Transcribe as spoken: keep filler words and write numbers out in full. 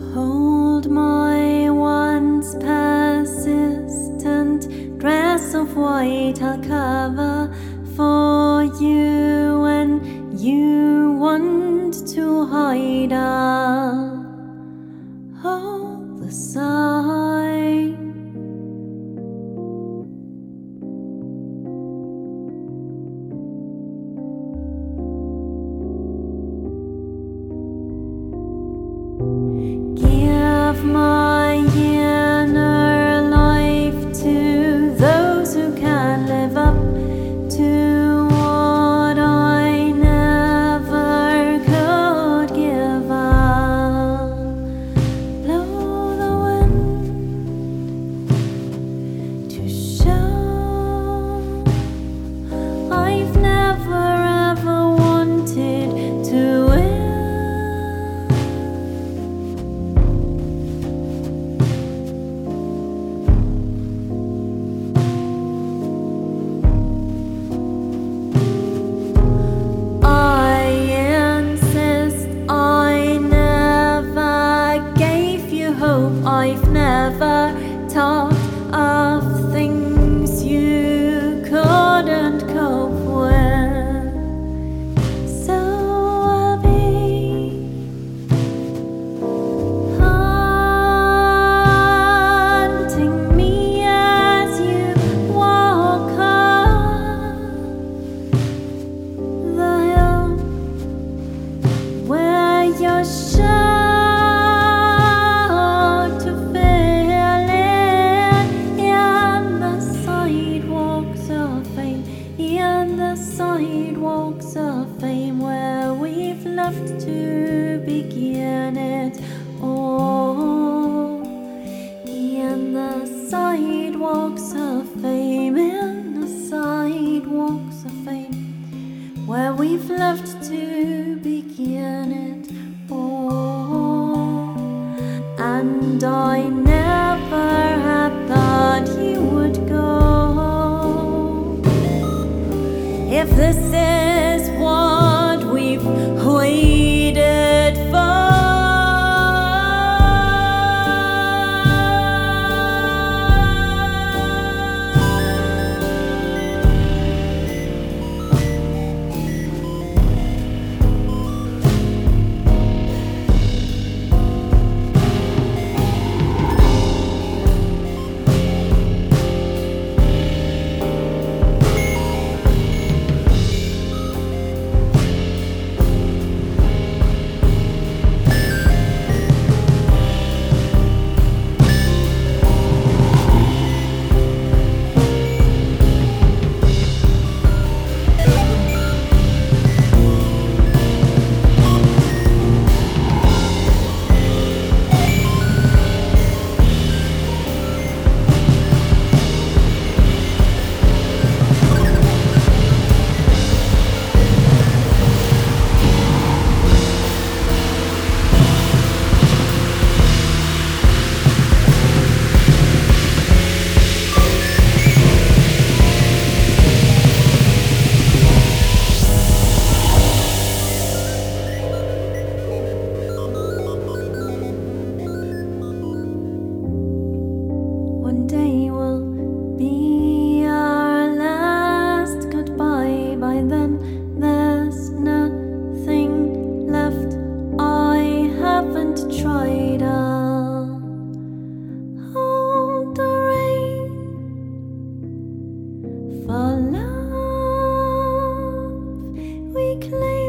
Hold my once persistent dress of white I'll cover for you when you want to hide. I'll hold the sign. Give my inner life to those who can live up to what I never could give. I'll blow the wind to show I've never ever wanted to win. I've never talked of things you couldn't cope with, so I'll be haunting me as you walk up the hill where you're sure sidewalks of fame where we've left to begin it all. In the sidewalks of fame, in the sidewalks of fame where we've left to begin it all. And I never had thought you would go. If this is what we've waited for, one day will be our last goodbye. By then there's nothing left I haven't tried. I'll hold the rain for love we claim.